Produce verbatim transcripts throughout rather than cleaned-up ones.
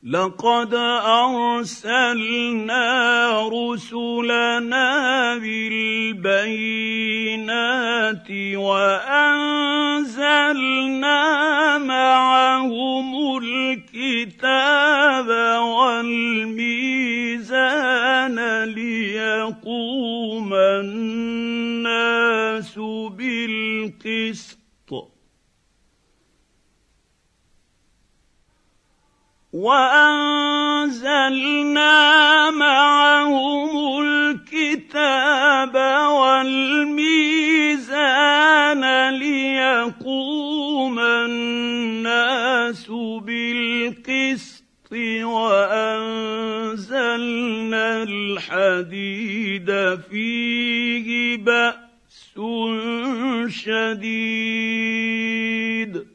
لقد أرسلنا رسلنا بالبينات وأنزلنا معهم الكتاب والميزان ليقوم الناس بالقسط وأنزلنا معهم الكتاب والميزان ليقوم الناس بالقسط وأنزلنا الحديد فيه بأس شديد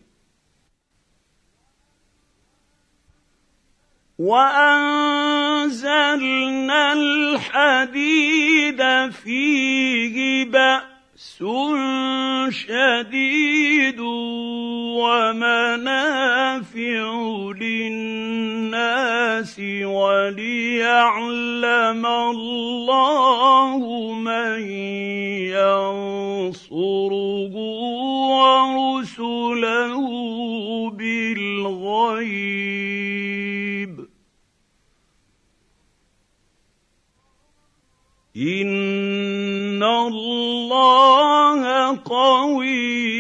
وأنزلنا الحديد فيه بأس شديد ومنافع للناس وليعلم الله من ينصره ورسله بالغيب إن الله قوي